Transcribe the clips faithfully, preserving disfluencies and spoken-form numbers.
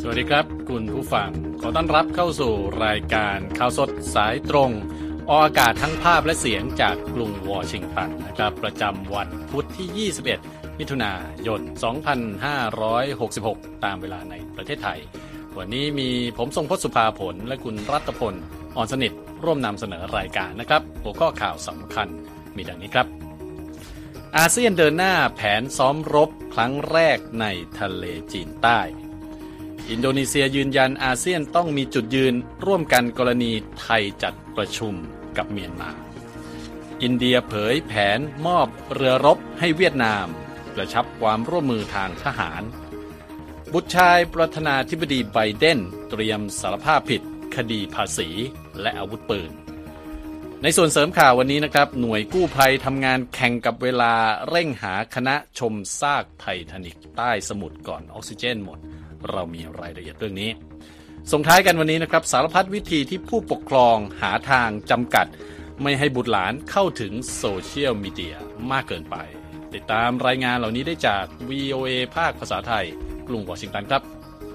วัสดีครับคุณผู้ฟังขอต้อนรับเข้าสู่รายการข่าวสดสายตรงออกอากาศทั้งภาพและเสียงจากกรุงวอชิงตันนะครับประจำวันพุธที่ยี่สิบเอ็ดมิถุนายนสองพันห้าร้อยหกสิบหกตามเวลาในประเทศไทยวันนี้มีผมทรงพจน์สุภาผลและคุณรัตพลอ่อนสนิทร่วมนำเสนอรายการนะครับหัวข้อข่าวสำคัญมีดังนี้ครับอาเซียนเดินหน้าแผนซ้อมรบครั้งแรกในทะเลจีนใต้อินโดนีเซียยืนยันอาเซียนต้องมีจุดยืนร่วมกันกรณีไทยจัดประชุมกับเมียนมาอินเดียเผยแผนมอบเรือรบให้เวียดนามกระชับความร่วมมือทางทหารบุตรชายประธานาธิบดีไบเดนเตรียมสารภาพผิดคดีภาษีและอาวุธปืนในส่วนเสริมข่าววันนี้นะครับหน่วยกู้ภัยทำงานแข่งกับเวลาเร่งหาคณะชมซากไททานิคใต้สมุทรก่อนออกซิเจนหมดเรามีรายละเอียดเรื่องนี้ส่งท้ายกันวันนี้นะครับสารพัดวิธีที่ผู้ปกครองหาทางจำกัดไม่ให้บุตรหลานเข้าถึงโซเชียลมีเดียมากเกินไปติดตามรายงานเหล่านี้ได้จาก วี โอ เอ ภาคภาษาไทยกรุงวอชิงตันครับ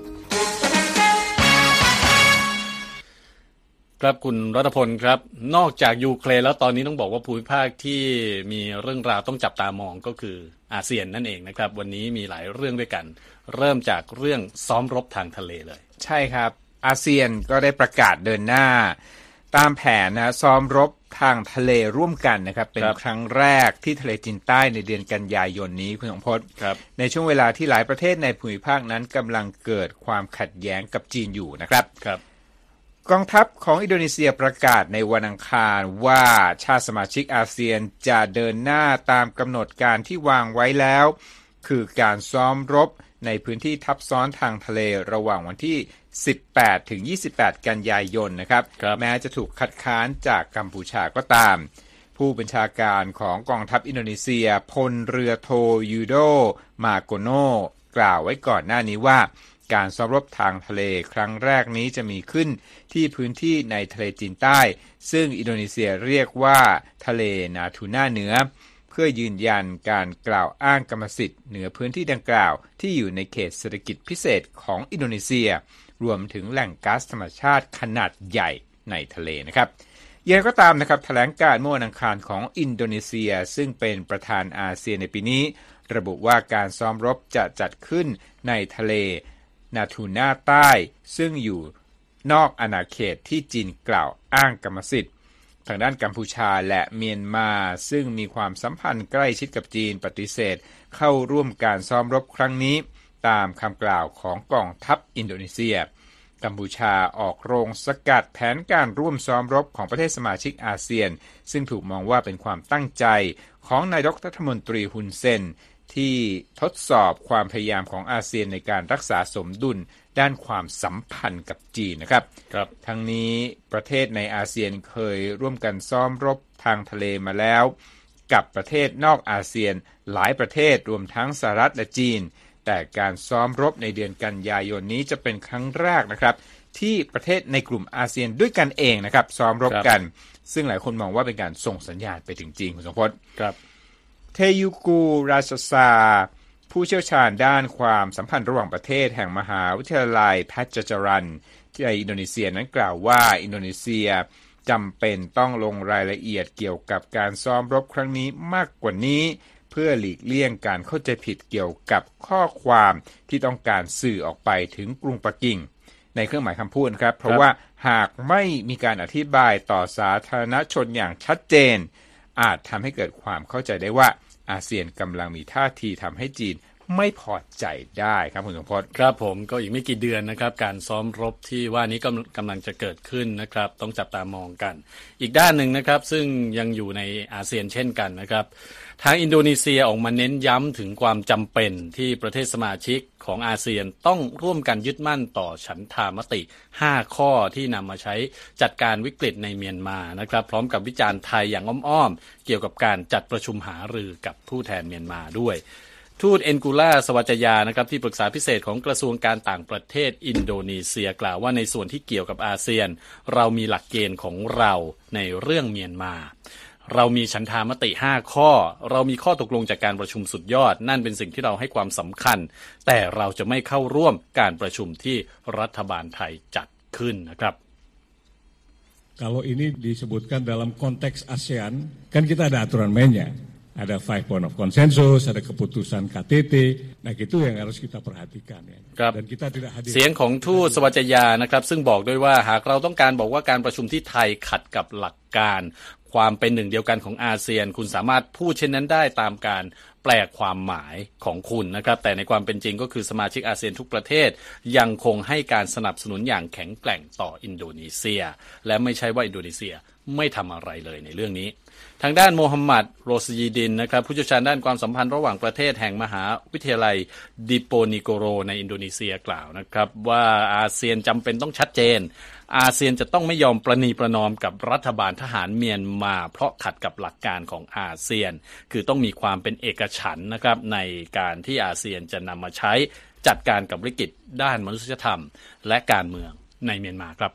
ครับคุณรัตพลครับนอกจากยูเครนแล้วตอนนี้ต้องบอกว่าภูมิภาคที่มีเรื่องราวต้องจับตามองก็คืออาเซียนนั่นเองนะครับวันนี้มีหลายเรื่องด้วยกันเริ่มจากเรื่องซ้อมรบทางทะเลเลยใช่ครับอาเซียนก็ได้ประกาศเดินหน้าตามแผนนะซ้อมรบทางทะเลร่วมกันนะครับเป็นครั้งแรกที่ทะเลจีนใต้ในเดือนกันยายนนี้คุณสมพศในช่วงเวลาที่หลายประเทศในภูมิภาคนั้นกำลังเกิดความขัดแย้งกับจีนอยู่นะครับครับกองทัพของอินโดนีเซียประกาศในวันอังคารว่าชาติสมาชิกอาเซียนจะเดินหน้าตามกำหนดการที่วางไว้แล้วคือการซ้อมรบในพื้นที่ทับซ้อนทางทะเลระหว่างวันที่สิบแปดถึงยี่สิบแปดกันยายนนะครับแม้จะถูกคัดค้านจากกัมพูชาก็ตามผู้บัญชาการของกองทัพอินโดนีเซียพลเรือโทยูโดมาโกโนกล่าวไว้ก่อนหน้านี้ว่าการซ้อมรบทางทะเลครั้งแรกนี้จะมีขึ้นที่พื้นที่ในทะเลจีนใต้ซึ่งอินโดนีเซียเรียกว่าทะเลนาทูน่าเหนือเพื่อยืนยันการกล่าวอ้างกรรมสิทธิ์เหนือพื้นที่ดังกล่าวที่อยู่ในเขตเศรษฐกิจพิเศษของอินโดนีเซียรวมถึงแหล่งก๊าซธรรมชาติขนาดใหญ่ในทะเลนะครับอย่างไรก็ตามนะครับแถลงการณ์เมื่อวันอังคารของอินโดนีเซียซึ่งเป็นประธานอาเซียนในปีนี้ระบุว่าการซ้อมรบจะจัดขึ้นในทะเลนาทูน่าใต้ซึ่งอยู่นอกอาณาเขตที่จีนกล่าวอ้างกรรมสิทธิ์ทางด้านกัมพูชาและเมียนมาซึ่งมีความสัมพันธ์ใกล้ชิดกับจีนปฏิเสธเข้าร่วมการซ้อมรบครั้งนี้ตามคำกล่าวของกองทัพอินโดนีเซียกัมพูชาออกโรงสกัดแผนการร่วมซ้อมรบของประเทศสมาชิกอาเซียนซึ่งถูกมองว่าเป็นความตั้งใจของนายกรัฐมนตรีฮุนเซนที่ทดสอบความพยายามของอาเซียนในการรักษาสมดุลด้านความสัมพันธ์กับจีนนะครับครับทั้งนี้ประเทศในอาเซียนเคยร่วมกันซ้อมรบทางทะเลมาแล้วกับประเทศนอกอาเซียนหลายประเทศรวมทั้งสหรัฐและจีนแต่การซ้อมรบในเดือนกันยายนนี้จะเป็นครั้งแรกนะครับที่ประเทศในกลุ่มอาเซียนด้วยกันเองนะครับซ้อมรบกันซึ่งหลายคนมองว่าเป็นการส่งสัญญาณไปถึงจีนคุณสมพศครับเทยุกูราชซาผู้เชี่ยวชาญด้านความสัมพันธ์ระหว่างประเทศแห่งมหาวิทยาลัยแพทจารันที่ในอินโดนีเซียนั้นกล่าวว่าอินโดนีเซียจำเป็นต้องลงรายละเอียดเกี่ยวกับการซ้อมรบครั้งนี้มากกว่านี้เพื่อหลีกเลี่ยงการเข้าใจผิดเกี่ยวกับข้อความที่ต้องการสื่อออกไปถึงกรุงปักกิ่งในเครื่องหมายคำพูดครับเพราะว่าหากไม่มีการอธิบายต่อสาธารณชนอย่างชัดเจนอาจทำให้เกิดความเข้าใจได้ว่าอาเซียนกำลังมีท่าทีทำให้จีนไม่พอใจได้ครับคุณสมพศครับผมก็อีกไม่กี่เดือนนะครับการซ้อมรบที่ว่านี้กำกำลังจะเกิดขึ้นนะครับต้องจับตามองกันอีกด้านหนึ่งนะครับซึ่งยังอยู่ในอาเซียนเช่นกันนะครับทางอินโดนีเซียออกมาเน้นย้ำถึงความจำเป็นที่ประเทศสมาชิกของอาเซียนต้องร่วมกันยึดมั่นต่อฉันทามติห้าข้อที่นำมาใช้จัดการวิกฤตในเมียนมานะครับพร้อมกับวิจารณ์ไทยอย่างอ้อมๆเกี่ยวกับการจัดประชุมหารือกับผู้แทนเมียนมาด้วยทูตเอ็นกูล่าสวัจยานะครับที่ปรึกษาพิเศษของกระทรวงการต่างประเทศอินโดนีเซียกล่าวว่าในส่วนที่เกี่ยวกับอาเซียนเรามีหลักเกณฑ์ของเราในเรื่องเมียนมาเรามีฉันทามติห้าข้อเรามีข้อตกลงจากการประชุมสุดยอดนั่นเป็นสิ่งที่เราให้ความสำคัญแต่เราจะไม่เข้าร่วมการประชุมที่รัฐบาลไทยจัดขึ้นนะครับ Kalau ini disebutkan dalam konteks ASEAN kan kita ada aturan mainnya ada five point of consensus ada keputusan K T T nah itu yang harus kita perhatikan ya dan kita tidak hadir เสียงของทูตสวัจยานะครับซึ่งบอกด้วยว่าหากเราต้องการบอกว่าการประชุมที่ไทยขัดกับหลักการความเป็นหนึ่งเดียวกันของอาเซียนคุณสามารถพูดเช่นนั้นได้ตามการแปลความหมายของคุณนะครับแต่ในความเป็นจริงก็คือสมาชิกอาเซียนทุกประเทศยังคงให้การสนับสนุนอย่างแข็งแกร่งต่ออินโดนีเซียและไม่ใช่ว่าอินโดนีเซียไม่ทำอะไรเลยในเรื่องนี้ทางด้านโมฮัมหมัดโรสยีดินนะครับผู้เชี่ยวชาญด้านความสัมพันธ์ระหว่างประเทศแห่งมหาวิทยาลัยดิโปนิโกโรในอินโดนีเซียกล่าวนะครับว่าอาเซียนจำเป็นต้องชัดเจนอาเซียนจะต้องไม่ยอมประนีประนอมกับรัฐบาลทหารเมียนมาเพราะขัดกับหลักการของอาเซียนคือต้องมีความเป็นเอกฉันท์นะครับในการที่อาเซียนจะนำมาใช้จัดการกับวิกฤตด้านมนุษยธรรมและการเมืองในเมียนมาครับ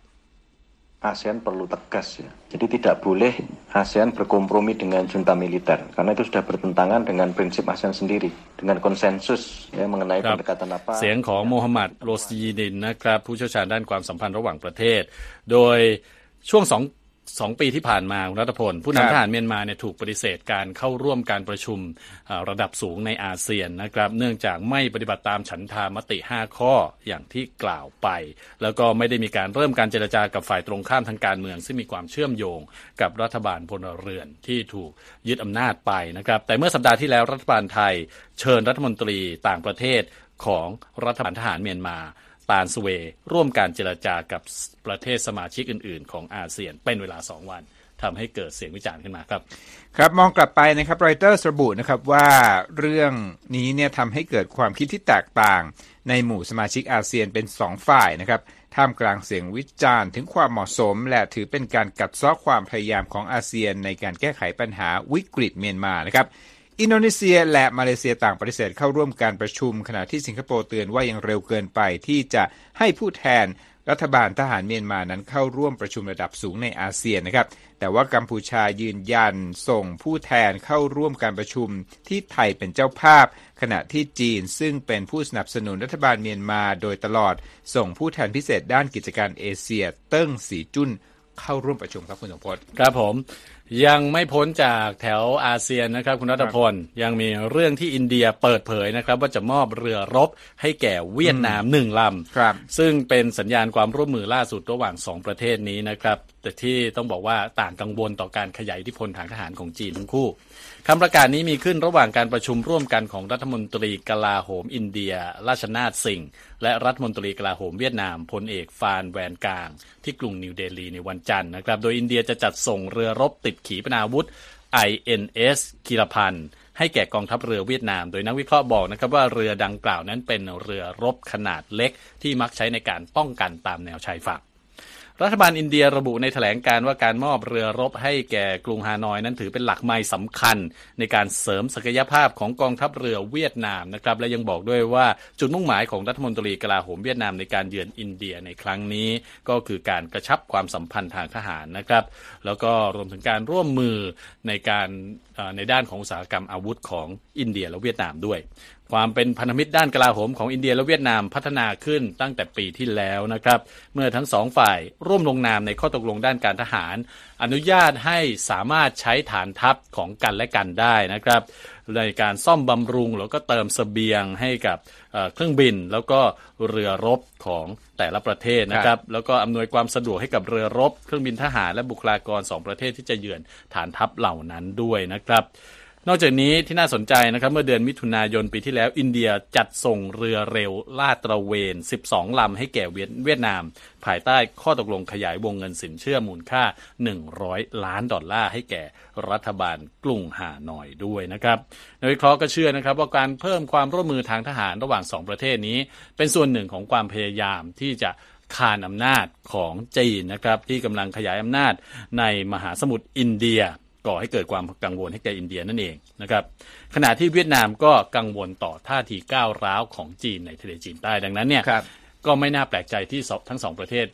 ASEAN perlu tegas ya. Jadi tidak boleh ASEAN berkompromi dengan junta militer karena itu sudah bertentangan dengan prinsip ASEAN sendiri dengan konsensus ya mengenai pendekatan apa เสียงของโมฮัมหมัดโรสยีดินนะครับผู้เชี่ยวชาญด้านความสัมพันธ์ระหว่างประเทศโดยช่วงสองสองปีที่ผ่านมาคุณรัฐพลผู้นำทหารเมียนมาเนี่ยถูกปฏิเสธการเข้าร่วมการประชุมระดับสูงในอาเซียนนะครับเนื่องจากไม่ปฏิบัติตามฉันทามติห้าข้ออย่างที่กล่าวไปแล้วก็ไม่ได้มีการเริ่มการเจรจากับฝ่ายตรงข้ามทางการเมืองซึ่งมีความเชื่อมโยงกับรัฐบาลพลเรือนที่ถูกยึดอำนาจไปนะครับแต่เมื่อสัปดาห์ที่แล้วรัฐบาลไทยเชิญรัฐมนตรีต่างประเทศของรัฐบาลทหารเมียนมาตาลสเวร่วมการเจรจากับประเทศสมาชิกอื่นๆของอาเซียนเป็นเวลาสองวันทำให้เกิดเสียงวิจารณ์ขึ้นมาครับครับมองกลับไปนะครับรอยเตอร์ระบุนะครับว่าเรื่องนี้เนี่ยทำให้เกิดความคิดที่แตกต่างในหมู่สมาชิกอาเซียนเป็นสองฝ่ายนะครับท่ามกลางเสียงวิจารณ์ถึงความเหมาะสมและถือเป็นการกัดเซาะความพยายามของอาเซียนในการแก้ไขปัญหาวิกฤตเมียนมานะครับอินโดนีเซียและมาเลเซียต่างปฏิเสธเข้าร่วมการประชุมขณะที่สิงคโปร์เตือนว่ายังเร็วเกินไปที่จะให้ผู้แทนรัฐบาลทหารเมียนมานั้นเข้าร่วมประชุมระดับสูงในอาเซียนนะครับแต่ว่ากัมพูชายืนยันส่งผู้แทนเข้าร่วมการประชุมที่ไทยเป็นเจ้าภาพขณะที่จีนซึ่งเป็นผู้สนับสนุนรัฐบาลเมียนมาโดยตลอดส่งผู้แทนพิเศษด้านกิจการเอเชียเติ้งสีจุ้นเข้าร่วมประชุมครับคุณสมพศครับผมยังไม่พ้นจากแถวอาเซียนนะครับคุณรัตพลยังมีเรื่องที่อินเดียเปิดเผยนะครับว่าจะมอบเรือรบให้แก่เวียดนามหนึ่งลำซึ่งเป็นสัญญาณความร่วมมือล่าสุดระหว่างสองประเทศนี้นะครับแต่ที่ต้องบอกว่าต่างกังวลต่อการขยายอิทธิพลทางทหารของจีนทั้งคู่คำประกาศนี้มีขึ้นระหว่างการประชุมร่วมกันของรัฐมนตรีกลาโหมอินเดียราชนาถสิงห์และรัฐมนตรีกลาโหมเวียดนามพลเอกฟานแวนกางที่กรุงนิวเดลีในวันจันทร์นะครับโดยอินเดียจะจัดส่งเรือรบติดขีปนาวุธ ไอ เอ็น เอส คิรพันธ์ให้แก่กองทัพเรือเวียดนามโดยนักวิเคราะห์บอกนะครับว่าเรือดังกล่าวนั้นเป็นเรือรบขนาดเล็กที่มักใช้ในการป้องกันตามแนวชายฝั่งรัฐบาลอินเดียระบุในแถลงการว่าการมอบเรือรบให้แก่กรุงฮานอยนั้นถือเป็นหลักไมล์สำคัญในการเสริมศักยภาพของกองทัพเรือเวียดนามนะครับและยังบอกด้วยว่าจุดมุ่งหมายของรัฐมนตรีกลาโหมเวียดนามในการเยือนอินเดียในครั้งนี้ก็คือการกระชับความสัมพันธ์ทางทหารนะครับแล้วก็รวมถึงการร่วมมือในการในด้านของอุตสาหกรรมอาวุธของอินเดียและเวียดนามด้วยความเป็นพันธมิตรด้านกลาโหมของอินเดียและเวียดนามพัฒนาขึ้นตั้งแต่ปีที่แล้วนะครับเมื่อทั้งสองฝ่ายร่วมลงนามในข้อตกลงด้านการทหารอนุญาตให้สามารถใช้ฐานทัพของกันและกันได้นะครับในการซ่อมบำรุงแล้วก็เติมเสบียงให้กับเครื่องบินแล้วก็เรือรบของแต่ละประเทศนะครับแล้วก็อำนวยความสะดวกให้กับเรือรบเครื่องบินทหารและบุคลากรสองประเทศที่จะเยือนฐานทัพเหล่านั้นด้วยนะครับนอกจากนี้ที่น่าสนใจนะครับเมื่อเดือนมิถุนายนปีที่แล้วอินเดียจัดส่งเรือเร็วลาดตระเวนสิบสองลำให้แก่เวียดนามภายใต้ข้อตกลงขยายวงเงินสินเชื่อมูลค่าหนึ่งร้อยล้านดอลลาร์ให้แก่รัฐบาลกรุงฮานอยด้วยนะครับนักวิเคราะห์ก็เชื่อนะครับว่าการเพิ่มความร่วมมือทางทหารระหว่างสองประเทศนี้เป็นส่วนหนึ่งของความพยายามที่จะคานอำนาจของจีนนะครับที่กำลังขยายอำนาจในมหาสมุทรอินเดียก่อให้เกิดความกังวลให้แก่อินเดียนั่นเองนะครับขณะที่เวียดนามก็กังวลต่อท่าทีก้าวร้าวของจีนในทะเลจีนใต้ดังนั้นเนี่ยก็ไม่น่าแปลกใจที่ทั้งสองประเทศ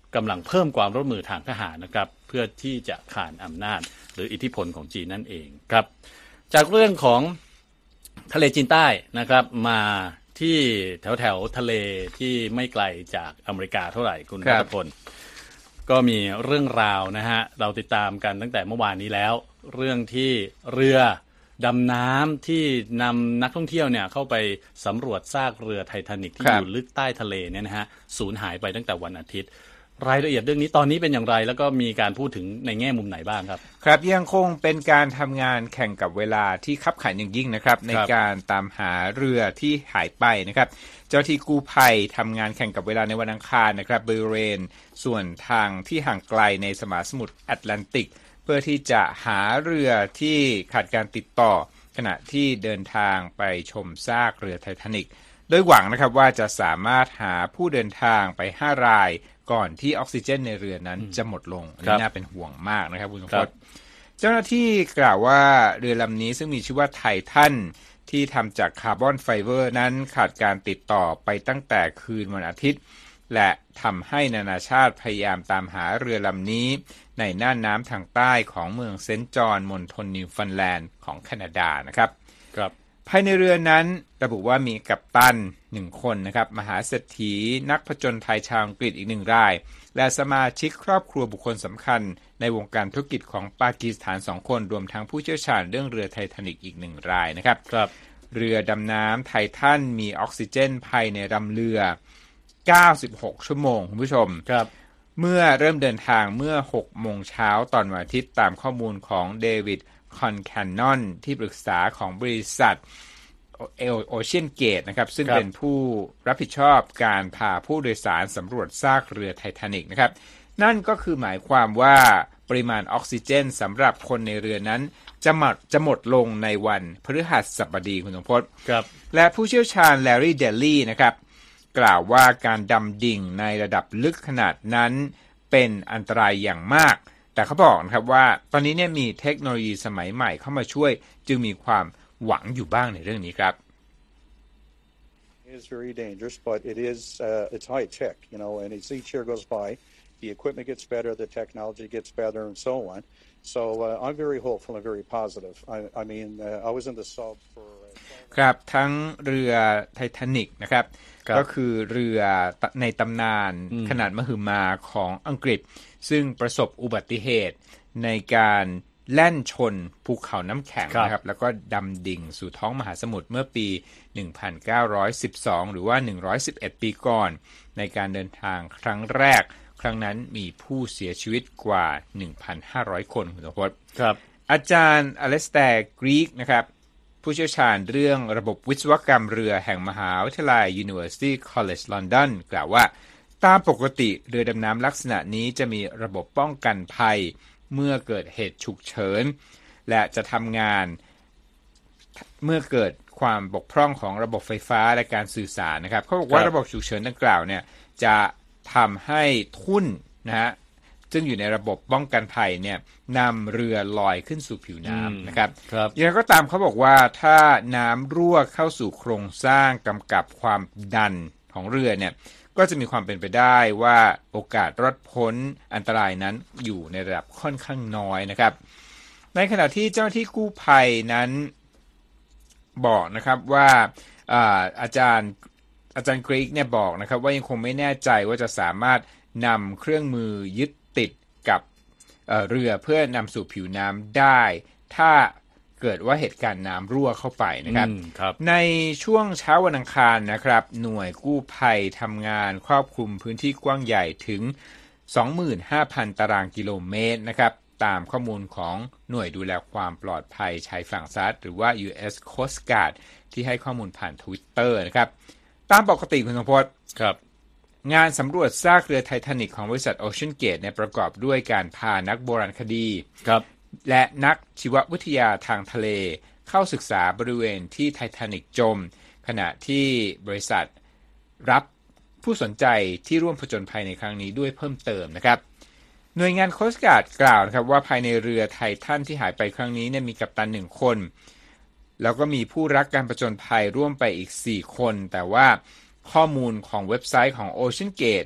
กำลังเพิ่มความร่วมมือทางทหารนะครับเพื่อที่จะขานอำนาจหรืออิทธิพลของจีนนั่นเองครับจากเรื่องของทะเลจีนใต้นะครับมาที่แถวแถวทะเลที่ไม่ไกลจากอเมริกาเท่าไหร่คุณรัตพลก็มีเรื่องราวนะฮะเราติดตามกันตั้งแต่เมื่อวานนี้แล้วเรื่องที่เรือดำน้ำที่นำนักท่องเที่ยวเนี่ยเข้าไปสำรวจซากเรือไททานิคที่อยู่ลึกใต้ทะเลเนี่ยนะฮะสูญหายไปตั้งแต่วันอาทิตย์รายละเอียดเรื่องนี้ตอนนี้เป็นอย่างไรแล้วก็มีการพูดถึงในแง่มุมไหนบ้างครับครับยังคงเป็นการทำงานแข่งกับเวลาที่คับขันอย่างยิ่งนะครับในการตามหาเรือที่หายไปนะครับเจ้าที่กู้ภัยทำงานแข่งกับเวลาในวันอังคารนะครับบริเวณส่วนทางที่ห่างไกลในมหาสมุทรแอตแลนติกเพื่อที่จะหาเรือที่ขาดการติดต่อขณะที่เดินทางไปชมซากเรือไททานิคโดยหวังนะครับว่าจะสามารถหาผู้เดินทางไปห้ารายก่อนที่ออกซิเจนในเรือนั้นจะหมดลงอันนี้น่าเป็นห่วงมากนะครับคุณสมพศเจ้าหน้าที่กล่าวว่าเรือลำนี้ซึ่งมีชื่อว่าไททันที่ทำจากคาร์บอนไฟเบอร์นั้นขาดการติดต่อไปตั้งแต่คืนวันอาทิตย์และทำให้นานาชาติพยายามตามหาเรือลำนี้ในน่านน้ำทางใต้ของเมืองเซนต์จอห์นมณฑลนิวฟันแลนด์ของแคนาดานะครับครับภายในเรือนั้นระบุว่ามีกัปตันหนึ่งคนนะครับมหาเศรษฐีนักผจญภัยชาวอังกฤษอีกหนึ่งรายและสมาชิกครอบครัวบุคคลสำคัญในวงการธุรกิจของปากีสถานสองคนรวมทั้งผู้เชี่ยวชาญเรื่องเรือไททานิคอีกหนึ่งรายนะครับครับเรือดำน้ำไททันมีออกซิเจนภายในลำเรือเก้าสิบหกชั่วโมงคุณผู้ชมครับเมื่อเริ่มเดินทางเมื่อหกโมงเช้าตอนวันอาทิตย์ตามข้อมูลของเดวิดคอนแคนนอนที่ปรึกษาของบริษัทโอเชียนเกตนะครับซึ่งเป็นผู้รับผิดชอบการพาผู้โดยสารสำรวจซากเรือไททานิคนะครับนั่นก็คือหมายความว่าปริมาณออกซิเจนสำหรับคนในเรือนั้นจะหมดจะหมดลงในวันพฤหัสบดีคุณสมพศครับและผู้เชี่ยวชาญแลรี่เดลลี่นะครับกล่าวว่าการดำดิ่งในระดับลึกขนาดนั้นเป็นอันตรายอย่างมากแต่เขาบอกนะครับว่าตอนนี้เนี่ยมีเทคโนโลยีสมัยใหม่เข้ามาช่วยจึงมีความหวังอยู่บ้างในเรื่องนี้ครับ It is very dangerous, but it is uh, it's high tech, you know, and as each year goes by, the equipment gets better, the technology gets better, and so on. So uh, I'm very hopeful and very positive. I, I mean, uh, I was in the sub for. ครับทั้งเรือไททานิคนะครับก็คือเรือในตำนานขนาดมหึมาของอังกฤษซึ่งประสบอุบัติเหตุในการแล่นชนภูเขาน้ำแข็งนะครับแล้วก็ดำดิ่งสู่ท้องมหาสมุทรเมื่อปี หนึ่งพันเก้าร้อยสิบสอง หรือว่า หนึ่งร้อยสิบเอ็ด ปีก่อนในการเดินทางครั้งแรกครั้งนั้นมีผู้เสียชีวิตกว่า หนึ่งพันห้าร้อย คนคุณสมพศครับอาจารย์อเลสแตร์กรีกนะครับผู้เชี่ยวชาญเรื่องระบบวิศวกรรมเรือแห่งมหาวิทยาลัย University College London กล่าวว่าตามปกติเรือดำน้ำลักษณะนี้จะมีระบบป้องกันภัยเมื่อเกิดเหตุฉุกเฉินและจะทำงานเมื่อเกิดความบกพร่องของระบบไฟฟ้าและการสื่อสารนะครับเขาบอกว่าระบบฉุกเฉินดังกล่าวเนี่ยจะทำให้ทุ่นนะฮะซึ่งอยู่ในระบบป้องกันภัยเนี่ยนำเรือลอยขึ้นสู่ผิวน้ำนะครับอย่างไรก็ตามเขาบอกว่าถ้าน้ำรั่วเข้าสู่โครงสร้างกำกับความดันของเรือเนี่ยก็จะมีความเป็นไปได้ว่าโอกาสรอดพ้นอันตรายนั้นอยู่ในระดับค่อนข้างน้อยนะครับในขณะที่เจ้าหน้าที่กู้ภัยนั้นบอกนะครับว่าอาอาจารย์อาจารย์กรีกเนี่ยบอกนะครับว่ายังคงไม่แน่ใจว่าจะสามารถนำเครื่องมือยึดติดกับ เอ่อ เรือเพื่อนำสู่ผิวน้ำได้ถ้าเกิดว่าเหตุการณ์น้ำรั่วเข้าไปนะครับในช่วงเช้าวันอังคารนะครับหน่วยกู้ภัยทำงานครอบคลุมพื้นที่กว้างใหญ่ถึง สองหมื่นห้าพัน ตารางกิโลเมตรนะครับตามข้อมูลของหน่วยดูแลความปลอดภัยชายฝั่งสหรัฐหรือว่า ยู เอส Coast Guard ที่ให้ข้อมูลผ่าน Twitter นะครับตามปกติคุณสมพศครับงานสำรวจซากเรือไททานิคของบริษัท Ocean Gate เนี่ยประกอบด้วยการพานักโบราณคดีและนักชีววิทยาทางทะเลเข้าศึกษาบริเวณที่ไททานิคจมขณะที่บริษัทรับผู้สนใจที่ร่วมผจญภัยในครั้งนี้ด้วยเพิ่มเติมนะครับหน่วยงานโคสต์การ์ดกล่าวนะครับว่าภายในเรือไททันที่หายไปครั้งนี้เนี่ยมีกัปตันหนึ่งคนแล้วก็มีผู้รักการผจญภัยร่วมไปอีกสี่คนแต่ว่าข้อมูลของเว็บไซต์ของ Ocean Gate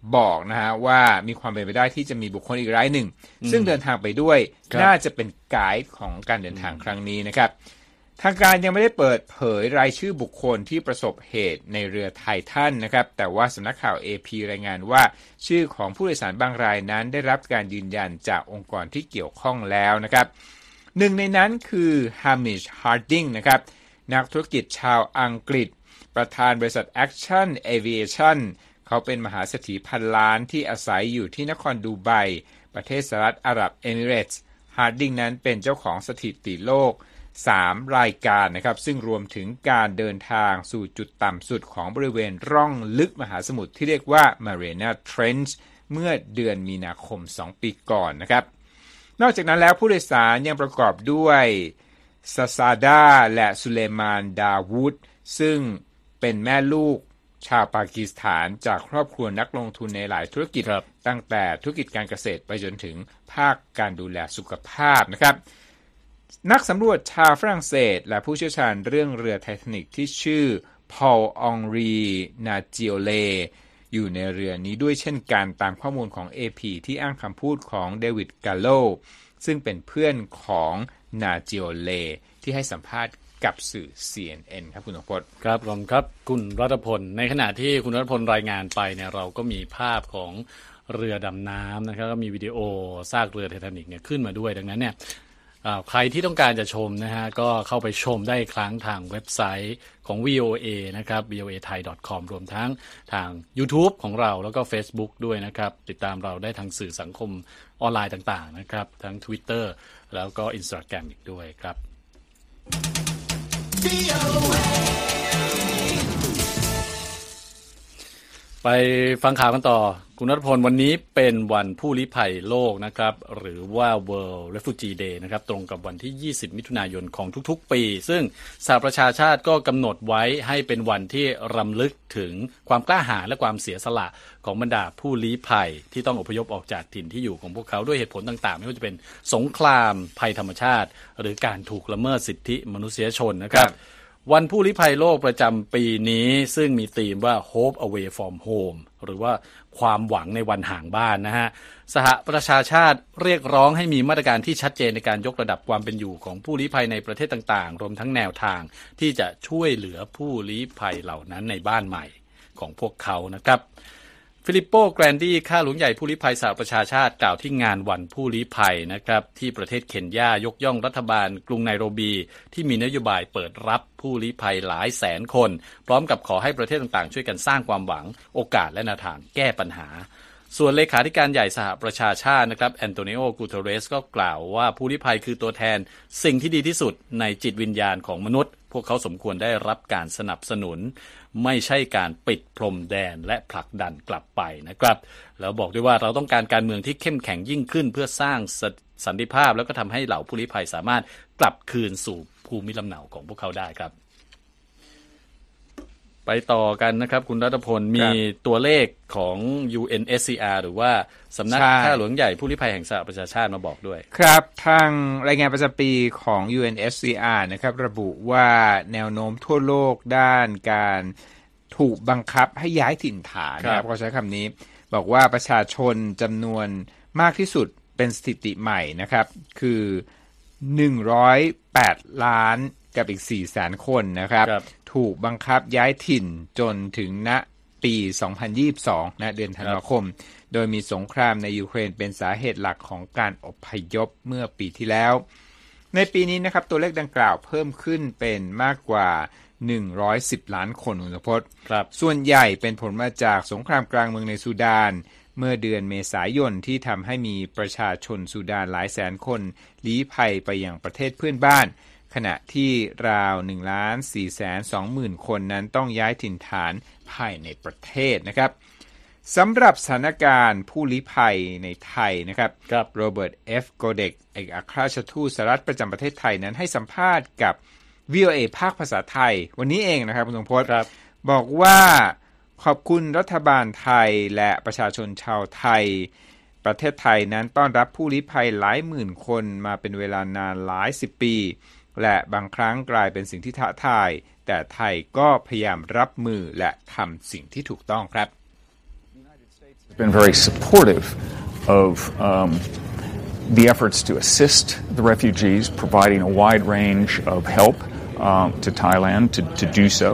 บอกนะฮะว่ามีความเป็นไปได้ที่จะมีบุคคลอีกรายหนึ่งซึ่งเดินทางไปด้วยน่าจะเป็นไกด์ของการเดินทางครั้งนี้นะครับทางการยังไม่ได้เปิดเผยรายชื่อบุคคลที่ประสบเหตุในเรือไททันนะครับแต่ว่าสำนักข่าว เอ พี รายงานว่าชื่อของผู้โดยสารบางรายนั้นได้รับการยืนยันจากองค์กรที่เกี่ยวข้องแล้วนะครับหนึ่งในนั้นคือ Hamish Harding นะครับนักธุรกิจชาวอังกฤษประธานบริษัท Action Aviation เขาเป็นมหาเศรษฐีพันล้านที่อาศัยอยู่ที่นครดูไบประเทศสหรัฐอาหรับเอมิเรตส์ Harding นั้นเป็นเจ้าของสถิติโลกสามรายการนะครับซึ่งรวมถึงการเดินทางสู่จุดต่ำสุดของบริเวณร่องลึกมหาสมุทรที่เรียกว่า Mariana Trench เมื่อเดือนมีนาคมสองปีก่อนนะครับนอกจากนั้นแล้วผู้โดยสารยังประกอบด้วยซาซาดาและสุเลมานดาวูดซึ่งเป็นแม่ลูกชาวปากีสถานจากครอบครัวนักลงทุนในหลายธุรกิจตั้งแต่ธุรกิจการเกษตรไปจนถึงภาคการดูแลสุขภาพนะครับนักสำรวจชาวฝรั่งเศสและผู้เชี่ยวชาญเรื่องเรือไททานิกที่ชื่อพอลองรีนาจิโอเลอยู่ในเรือนี้ด้วยเช่นกันตามข้อมูลของ เอ พี ที่อ้างคำพูดของเดวิดกาโลซึ่งเป็นเพื่อนของนาจิโอเลที่ให้สัมภาษณ์กับสื่อ ซี เอ็น เอ็น ครับคุณนพพลครับผมครับคุณรัตพลในขณะที่คุณรัตพลรายงานไปเนี่ยเราก็มีภาพของเรือดำน้ำนะครับก็มีวิดีโอซากเรือไททานิกเนี่ยขึ้นมาด้วยดังนั้นเนี่ยใครที่ต้องการจะชมนะฮะก็เข้าไปชมได้อีกครั้งทางเว็บไซต์ของ วี โอ เอ นะครับ วี โอ เอ ไทย ดอท คอม รวมทั้งทาง YouTube ของเราแล้วก็ Facebook ด้วยนะครับติดตามเราได้ทางสื่อสังคมออนไลน์ต่างๆนะครับทั้ง Twitter แล้วก็ Instagram อีกด้วยครับไปฟังข่าวกันต่อคุณรัตพลวันนี้เป็นวันผู้ลี้ภัยโลกนะครับหรือว่า World Refugee Day นะครับตรงกับวันที่ยี่สิบมิถุนายนของทุกๆปีซึ่งสหประชาชาติก็กำหนดไว้ให้เป็นวันที่รำลึกถึงความกล้าหาญและความเสียสละของบรรดาผู้ลี้ภัยที่ต้องอพยพออกจากถิ่นที่อยู่ของพวกเขาด้วยเหตุผลต่างๆไม่ว่าจะเป็นสงครามภัยธรรมชาติหรือการถูกละเมิดสิทธิมนุษยชนนะครับวันผู้ลี้ภัยโลกประจำปีนี้ซึ่งมีธีมว่า Hope Away from Home หรือว่าความหวังในวันห่างบ้านนะฮะสหประชาชาติเรียกร้องให้มีมาตรการที่ชัดเจนในการยกระดับความเป็นอยู่ของผู้ลี้ภัยในประเทศต่างๆรวมทั้งแนวทางที่จะช่วยเหลือผู้ลี้ภัยเหล่านั้นในบ้านใหม่ของพวกเขานะครับฟิลิปโปแกรนดี้ข้าหลวงใหญ่ผู้ลี้ภัยสหประชาชาติกล่าวที่งานวันผู้ลี้ภัยนะครับที่ประเทศเคนยายกย่องรัฐบาลกรุงไนโรบีที่มีนโยบายเปิดรับผู้ลี้ภัยหลายแสนคนพร้อมกับขอให้ประเทศต่างๆช่วยกันสร้างความหวังโอกาสและแนวทางแก้ปัญหาส่วนเลขาธิการใหญ่สหประชาชาตินะครับแอนโตนิโอ กูเทเรสก็กล่าวว่าผู้ลี้ภัยคือตัวแทนสิ่งที่ดีที่สุดในจิตวิญญาณของมนุษย์พวกเขาสมควรได้รับการสนับสนุนไม่ใช่การปิดพรมแดนและผลักดันกลับไปนะครับแล้วบอกด้วยว่าเราต้องการการเมืองที่เข้มแข็งยิ่งขึ้นเพื่อสร้างสันติภาพแล้วก็ทำให้เหล่าผู้ลี้ภัยสามารถกลับคืนสู่ภูมิลำเนาของพวกเขาได้ครับไปต่อกันนะครับคุณรัตพลมีตัวเลขของ ยู เอ็น เอส ซี อาร์ หรือว่าสำนักข้าหลวงใหญ่ผู้ลี้ภัยแห่งสหประชาชาติมาบอกด้วยครับทางรายงานประจำปีของ ยู เอ็น เอส ซี อาร์ นะครับระบุว่าแนวโน้มทั่วโลกด้านการถูกบังคับให้ย้ายถิ่นฐานนะครับเขาใช้คำนี้บอกว่าประชาชนจำนวนมากที่สุดเป็นสถิติใหม่นะครับคือหนึ่งร้อยแปดล้านกับอีกสี่แสนคนนะครับถูกบังคับย้ายถิ่นจนถึงณปีสองพันยี่สิบสองนะเดือนธันวาคมโดยมีสงครามในยูเครนเป็นสาเหตุหลักของการอพยพเมื่อปีที่แล้วในปีนี้นะครับตัวเลขดังกล่าวเพิ่มขึ้นเป็นมากกว่าหนึ่งร้อยสิบล้านคนคุณพจน์ส่วนใหญ่เป็นผลมาจากสงครามกลางเมืองในซูดานเมื่อเดือนเมษายนที่ทำให้มีประชาชนซูดานหลายแสนคนลี้ภัยไปยังประเทศเพื่อนบ้านขณะที่ราว หนึ่งล้านสี่แสนสองหมื่น คนนั้นต้องย้ายถิ่นฐานภายในประเทศนะครับสำหรับสถานการณ์ผู้ลี้ภัยในไทยนะครับโรเบิร์ต เอฟ โกเด็กเอกอัครราชทูตสหรัฐประจำประเทศไทยนั้นให้สัมภาษณ์กับ วี โอ เอ ภาคภาษาไทยวันนี้เองนะครับคุณสมพศบอกว่าขอบคุณรัฐบาลไทยและประชาชนชาวไทยประเทศไทยนั้นต้อนรับผู้ลี้ภัยหลายหมื่นคนมาเป็นเวลานานหลายสิบปีและบางครั้งกลายเป็นสิ่งที่ท้าทายแต่ไทยก็พยายามรับมือและทำสิ่งที่ถูกต้องครับ been very supportive of um, the efforts to assist the refugees, providing a wide range of help um, to Thailand to, to do so.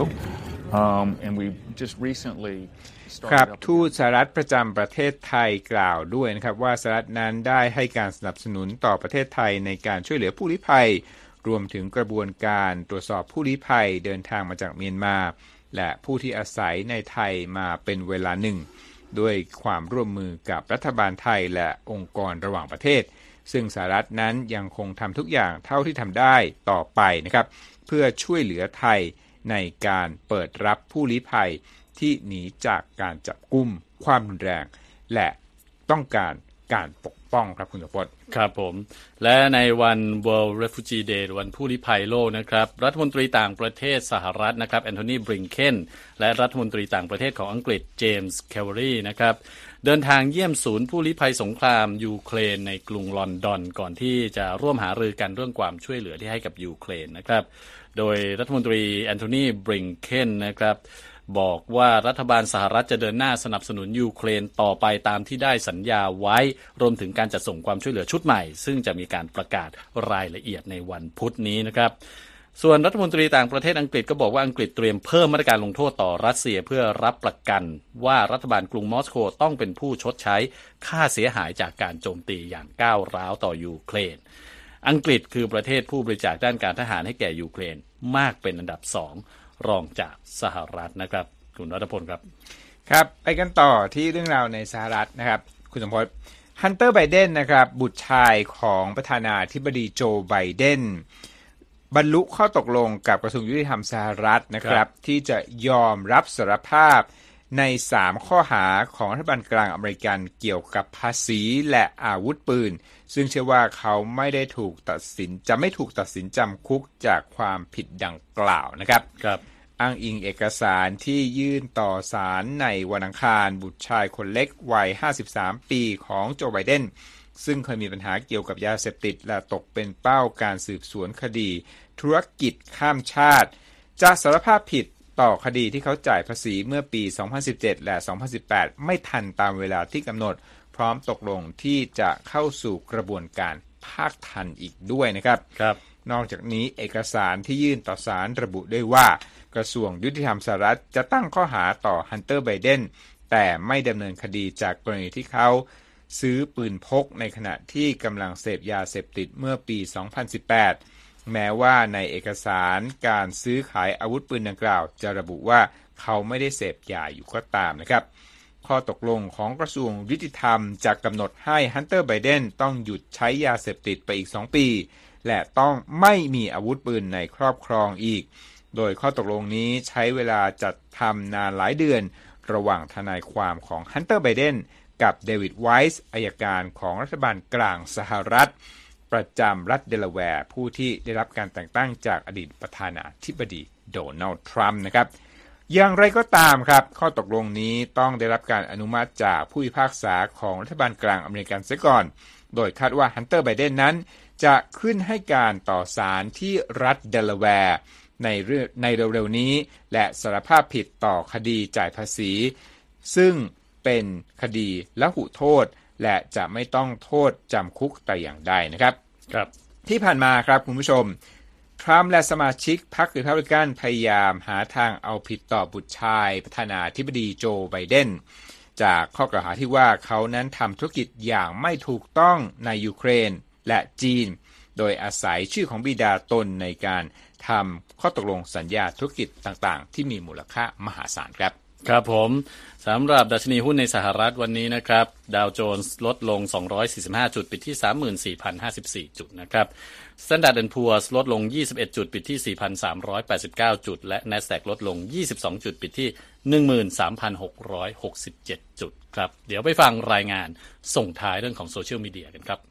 Um, and we just recently ครับทูตสหรัฐประจำประเทศไทยกล่าวด้วยนะครับว่าสหรัฐนั้นได้ให้การสนับสนุนต่อประเทศไทยในการช่วยเหลือผู้ลี้ภัยรวมถึงกระบวนการตรวจสอบผู้ลี้ภัยเดินทางมาจากเมียนมาและผู้ที่อาศัยในไทยมาเป็นเวลาหนึ่งด้วยความร่วมมือกับรัฐบาลไทยและองค์กรระหว่างประเทศซึ่งสหรัฐนั้นยังคงทำทุกอย่างเท่าที่ทำได้ต่อไปนะครับเพื่อช่วยเหลือไทยในการเปิดรับผู้ลี้ภัยที่หนีจากการจับกุมความรุนแรงและต้องการการปกป้องครับคุณสมพศครับผมและในวัน World Refugee Day วันผู้ลี้ภัยโลกนะครับรัฐมนตรีต่างประเทศสหรัฐนะครับแอนโทนี บริงเคนและรัฐมนตรีต่างประเทศของอังกฤษเจมส์แคลเวอรี่นะครับเดินทางเยี่ยมศูนย์ผู้ลี้ภัยสงครามยูเครนในกรุงลอนดอนก่อนที่จะร่วมหารือกันเรื่องความช่วยเหลือที่ให้กับยูเครนนะครับโดยรัฐมนตรีแอนโทนี บริงเคนนะครับบอกว่ารัฐบาลสหรัฐจะเดินหน้าสนับสนุนยูเครนต่อไปตามที่ได้สัญญาไว้รวมถึงการจัดส่งความช่วยเหลือชุดใหม่ซึ่งจะมีการประกาศรายละเอียดในวันพุธนี้นะครับส่วนรัฐมนตรีต่างประเทศอังกฤษก็บอกว่าอังกฤษเตรียมเพิ่มมาตรการลงโทษต่อรัสเซียเพื่อรับประกันว่ารัฐบาลกรุงมอสโกต้องเป็นผู้ชดใช้ค่าเสียหายจากการโจมตีอย่างก้าวร้าวต่อยูเครนอังกฤษคือประเทศผู้บริจาคด้านการทหารให้แก่ยูเครนมากเป็นอันดับสองรองจากสหรัฐนะครับคุณรัตพลครับครับไปกันต่อที่เรื่องราวในสหรัฐนะครับคุณสมพศฮันเตอร์ไบเดนนะครับบุตรชายของประธานาธิบดีโจไบเดนบรรลุข้อตกลงกับกระทรวงยุติธรรมสหรัฐนะครับที่จะยอมรับสารภาพในสามข้อหาของรัฐบาลกลางอเมริกันเกี่ยวกับภาษีและอาวุธปืนซึ่งเชื่อว่าเขาไม่ได้ถูกตัดสินจะไม่ถูกตัดสินจำคุกจากความผิดดังกล่าวนะครับครับอ้างอิงเอกสารที่ยื่นต่อศาลในวันอังคารบุตรชายคนเล็กวัยห้าสิบสามปีของโจไบเดนซึ่งเคยมีปัญหาเกี่ยวกับยาเสพติดและตกเป็นเป้าการสืบสวนคดีธุรกิจข้ามชาติจะสารภาพผิดต่อคดีที่เขาจ่ายภาษีเมื่อปีสองพันสิบเจ็ดและสองพันสิบแปดไม่ทันตามเวลาที่กำหนดพร้อมตกลงที่จะเข้าสู่กระบวนการภาคทันอีกด้วยนะครับครับนอกจากนี้เอกสารที่ยื่นต่อศาลระบุด้วยว่ากระทรวงยุติธรรมสหรัฐจะตั้งข้อหาต่อฮันเตอร์ไบเดนแต่ไม่ดำเนินคดีจากกรณีที่เขาซื้อปืนพกในขณะที่กำลังเสพยาเสพติดเมื่อปีสองพันสิบแปดแม้ว่าในเอกสารการซื้อขายอาวุธปืนดังกล่าวจะระบุว่าเขาไม่ได้เสพยาอยู่ก็ตามนะครับข้อตกลงของกระทรวงยุติธรรมจะกำหนดให้ฮันเตอร์ไบเดนต้องหยุดใช้ยาเสพติดไปอีกสองปีและต้องไม่มีอาวุธปืนในครอบครองอีกโดยข้อตกลงนี้ใช้เวลาจัดทำนานหลายเดือนระหว่างทนายความของฮันเตอร์ไบเดนกับเดวิดไวส์อัยการของรัฐบาลกลางสหรัฐประจำรัฐเดลาแวร์ผู้ที่ได้รับการแต่งตั้งจากอดีตประธานาธิบดีโดนัลด์ทรัมป์นะครับอย่างไรก็ตามครับข้อตกลงนี้ต้องได้รับการอนุมัติจากผู้พิพากษาของรัฐบาลกลางอเมริกันเสียก่อนโดยคาดว่าฮันเตอร์ไบเดนนั้นจะขึ้นให้การต่อศาลที่รัฐเดลาแวร์ในเรื่องในเร็วๆนี้และสารภาพผิดต่อคดีจ่ายภาษีซึ่งเป็นคดีละหุโทษและจะไม่ต้องโทษจำคุกแต่อย่างใดนะครับครับที่ผ่านมาครับคุณผู้ชมทรัมป์และสมาชิกพรรครีพับลิกันพยายามหาทางเอาผิดต่อบุตรชายประธานาธิบดีโจไบเดนจากข้อกล่าวหาที่ว่าเขานั้นทำธุรกิจอย่างไม่ถูกต้องในยูเครนและจีนโดยอาศัยชื่อของบิดาตนในการทำข้อตกลงสัญญาธุรกิจต่างๆที่มีมูลค่ามหาศาลครับครับผมสำหรับดัชนีหุ้นในสหรัฐวันนี้นะครับดาวโจนส์ลดลงสองร้อยสี่สิบห้าจุดปิดที่ สามหมื่นสี่พันห้าสิบสี่ จุดนะครับ Standard แอนด์ Poor's ลดลงยี่สิบเอ็ดจุดปิดที่ สี่พันสามร้อยแปดสิบเก้า จุดและ NASDAQ ลดลงยี่สิบสองจุดปิดที่ หนึ่งหมื่นสามพันหกร้อยหกสิบเจ็ด จุดครับเดี๋ยวไปฟังรายงานส่งท้ายเรื่องของโซเชียลมีเดียกันครับ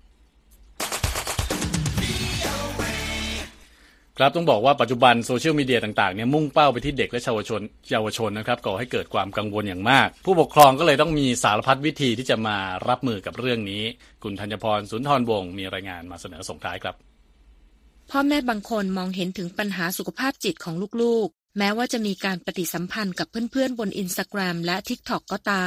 ครับต้องบอกว่าปัจจุบันโซเชียลมีเดียต่างๆเนี่ยมุ่งเป้าไปที่เด็กและเยาวชนเยาวชนนะครับก่อให้เกิดความกังวลอย่างมากผู้ปกครองก็เลยต้องมีสารพัดวิธีที่จะมารับมือกับเรื่องนี้คุณธัญพรสุนทรวงศ์มีรายงานมาเสนอส่งท้ายครับพ่อแม่บางคนมองเห็นถึงปัญหาสุขภาพจิตของลูกๆแม้ว่าจะมีการปฏิสัมพันธ์กับเพื่อนๆบน Instagram และ TikTok ก็ตาม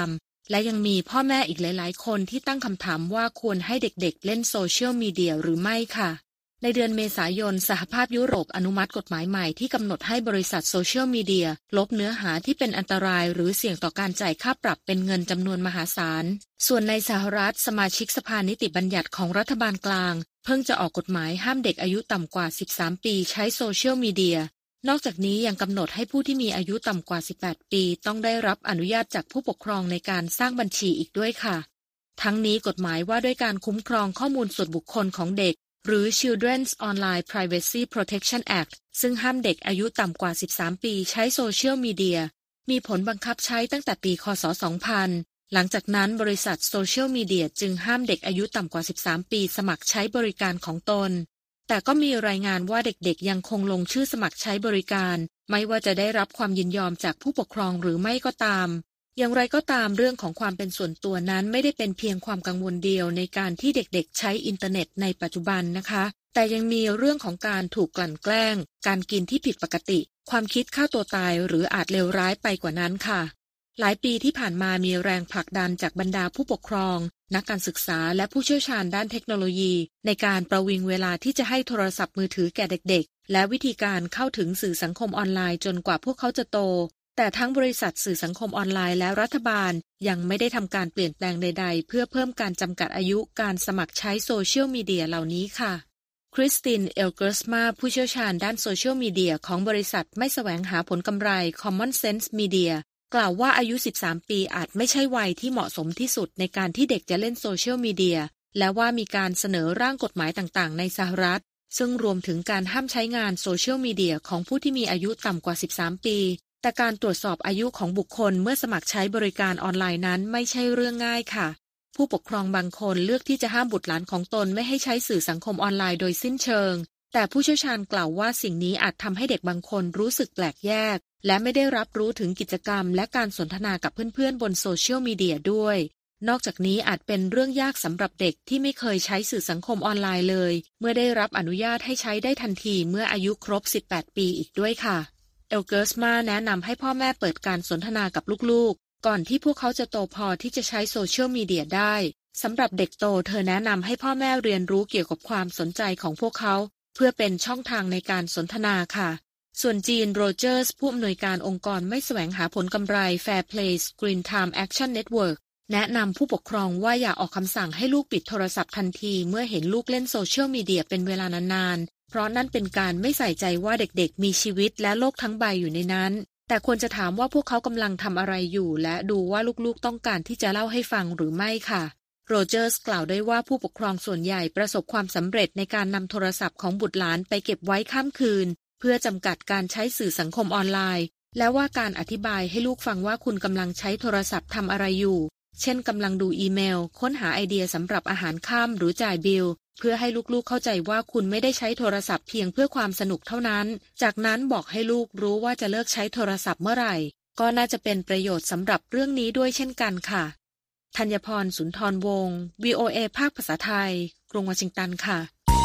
และยังมีพ่อแม่อีกหลายๆคนที่ตั้งคำถามว่าควรให้เด็กๆเล่นโซเชียลมีเดียหรือไม่ค่ะในเดือนเมษายนสหภาพยุโรปอนุมัติกฎหมายใหม่ที่กำหนดให้บริษัทโซเชียลมีเดียลบเนื้อหาที่เป็นอันตรายหรือเสี่ยงต่อการจ่ายค่าปรับเป็นเงินจำนวนมหาศาลส่วนในสหรัฐสมาชิกสภานิติบัญญัติของรัฐบาลกลางเพิ่งจะออกกฎหมายห้ามเด็กอายุต่ำกว่าสิบสามปีใช้โซเชียลมีเดียนอกจากนี้ยังกำหนดให้ผู้ที่มีอายุต่ำกว่าสิบแปดปีต้องได้รับอนุญาตจากผู้ปกครองในการสร้างบัญชีอีกด้วยค่ะทั้งนี้กฎหมายว่าด้วยการคุ้มครองข้อมูลส่วนบุคคลของเด็กหรือ Children's Online Privacy Protection Act ซึ่งห้ามเด็กอายุต่ำกว่าสิบสามปีใช้โซเชียลมีเดียมีผลบังคับใช้ตั้งแต่ปีคศสองพันหลังจากนั้นบริษัทโซเชียลมีเดียจึงห้ามเด็กอายุต่ำกว่าสิบสามปีสมัครใช้บริการของตนแต่ก็มีรายงานว่าเด็กๆยังคงลงชื่อสมัครใช้บริการไม่ว่าจะได้รับความยินยอมจากผู้ปกครองหรือไม่ก็ตามอย่างไรก็ตามเรื่องของความเป็นส่วนตัวนั้นไม่ได้เป็นเพียงความกังวลเดียวในการที่เด็กๆใช้อินเทอร์เน็ตในปัจจุบันนะคะแต่ยังมีเรื่องของการถูกกลั่นแกล้งการกินที่ผิดปกติความคิดฆ่าตัวตายหรืออาจเลวร้ายไปกว่านั้นค่ะหลายปีที่ผ่านมามีแรงผลักดันจากบรรดาผู้ปกครองนักการศึกษาและผู้เชี่ยวชาญด้านเทคโนโลยีในการประวิงเวลาที่จะให้โทรศัพท์มือถือแก่เด็กๆและวิธีการเข้าถึงสื่อสังคมออนไลน์จนกว่าพวกเขาจะโตแต่ทั้งบริษัทสื่อสังคมออนไลน์และรัฐบาลยังไม่ได้ทำการเปลี่ยนแปลงใดๆเพื่อเพิ่มการจำกัดอายุการสมัครใช้โซเชียลมีเดียเหล่านี้ค่ะคริสตินเอลเกอร์สมาผู้เชี่ยวชาญด้านโซเชียลมีเดียของบริษัทไม่แสวงหาผลกำไร Common Sense Media กล่าวว่าอายุสิบสามปีอาจไม่ใช่วัยที่เหมาะสมที่สุดในการที่เด็กจะเล่นโซเชียลมีเดียและว่ามีการเสนอร่างกฎหมายต่างๆในสหรัฐซึ่งรวมถึงการห้ามใช้งานโซเชียลมีเดียของผู้ที่มีอายุต่ำกว่าสิบสามปีแต่การตรวจสอบอายุของบุคคลเมื่อสมัครใช้บริการออนไลน์นั้นไม่ใช่เรื่องง่ายค่ะผู้ปกครองบางคนเลือกที่จะห้ามบุตรหลานของตนไม่ให้ใช้สื่อสังคมออนไลน์โดยสิ้นเชิงแต่ผู้เชี่ยวชาญกล่าวว่าสิ่งนี้อาจทำให้เด็กบางคนรู้สึกแปลกแยกและไม่ได้รับรู้ถึงกิจกรรมและการสนทนากับเพื่อนๆบนโซเชียลมีเดียด้วยนอกจากนี้อาจเป็นเรื่องยากสำหรับเด็กที่ไม่เคยใช้สื่อสังคมออนไลน์เลยเมื่อได้รับอนุญาตให้ใช้ได้ทันทีเมื่ออายุครบสิบแปดปีอีกด้วยค่ะเอลเกอร์สมาแนะนำให้พ่อแม่เปิดการสนทนากับลูกๆก่อนที่พวกเขาจะโตพอที่จะใช้โซเชียลมีเดียได้สำหรับเด็กโตเธอแนะนำให้พ่อแม่เรียนรู้เกี่ยวกับความสนใจของพวกเขาเพื่อเป็นช่องทางในการสนทนาค่ะส่วนจีนโรเจอร์สผู้อำนวยการองค์กรไม่แสวงหาผลกำไร Fair Play Screen Time Action Network แนะนำผู้ปกครองว่าอย่าออกคำสั่งให้ลูกปิดโทรศัพท์ทันทีเมื่อเห็นลูกเล่นโซเชียลมีเดียเป็นเวลานานๆเพราะนั่นเป็นการไม่ใส่ใจว่าเด็กๆมีชีวิตและโลกทั้งใบอยู่ในนั้นแต่ควรจะถามว่าพวกเขากำลังทำอะไรอยู่และดูว่าลูกๆต้องการที่จะเล่าให้ฟังหรือไม่ค่ะโรเจอร์สกล่าวได้ว่าผู้ปกครองส่วนใหญ่ประสบความสำเร็จในการนำโทรศัพท์ของบุตรหลานไปเก็บไว้ข้ามคืนเพื่อจำกัดการใช้สื่อสังคมออนไลน์และว่าการอธิบายให้ลูกฟังว่าคุณกำลังใช้โทรศัพท์ทำอะไรอยู่เช่นกำลังดูอีเมลค้นหาไอเดียสำหรับอาหารค่ำหรือจ่ายบิลเพื่อให้ลูกๆเข้าใจว่าคุณไม่ได้ใช้โทรศัพท์เพียงเพื่อความสนุกเท่านั้นจากนั้นบอกให้ลูกรู้ว่าจะเลิกใช้โทรศัพท์เมื่อไหร่ก็น่าจะเป็นประโยชน์สำหรับเรื่องนี้ด้วยเช่นกันค่ะธัญพรสุนทรวงศ์ วี โอ เอ ภาคภาษาไทยกรุงวอชิงตันค่ะ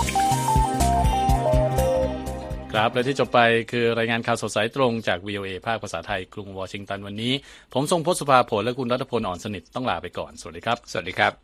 ครับและที่จบไปคือรายงานข่าวสดสายตรงจาก วี โอ เอ ภาคภาษาไทยกรุงวอชิงตันวันนี้ผมทรงพจน์สุภาผลและคุณรัตพลอ่อนสนิทต้องลาไปก่อนสวัสดีครับสวัสดีครับ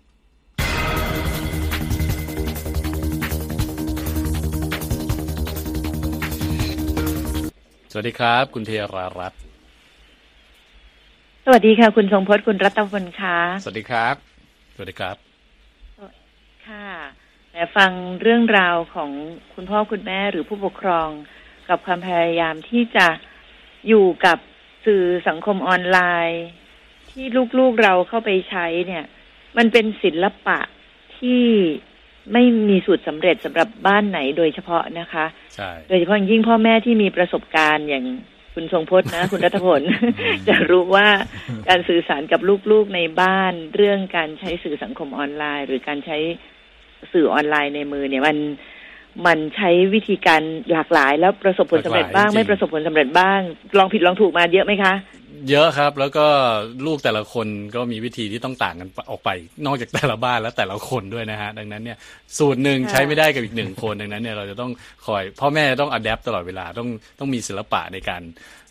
สวัสดีครับคุณเทรารัตน์สวัสดีค่ะคุณทรงพจน์คุณรัตพลค่ะสวัสดีครับสวัสดีครับค่ะและฟังเรื่องราวของคุณพ่อคุณแม่หรือผู้ปกครองกับความพยายามที่จะอยู่กับสื่อสังคมออนไลน์ที่ลูกๆเราเข้าไปใช้เนี่ยมันเป็นศิลปะที่ไม่มีสูตรสำเร็จสำหรับบ้านไหนโดยเฉพาะนะคะใช่โดยเฉพาะยิ่งพ่อแม่ที่มีประสบการณ์อย่างคุณทรงพจน์นะ คุณรัตพล จะรู้ว่าการสื่อสารกับลูกๆในบ้านเรื่องการใช้สื่อสังคมออนไลน์หรือการใช้สื่อออนไลน์ในมือเนี่ยมันมันใช้วิธีการหลากหลายแล้วประสบผลสำเร็จบ้างไม่ประสบผลสำเร็จบ้างลองผิดลองถูกมาเยอะไหมคะเยอะครับแล้วก็ลูกแต่ละคนก็มีวิธีที่ต้องต่างกันออกไปนอกจากแต่ละบ้านและแต่ละคนด้วยนะฮะดังนั้นเนี่ยสูตรหนึ่งใช้ไม่ได้กับอีกหนึ่งคนดังนั้นเนี่ยเราจะต้องคอยพ่อแม่ต้องอัดแอปตลอดเวลาต้องต้องมีศิลปะในการ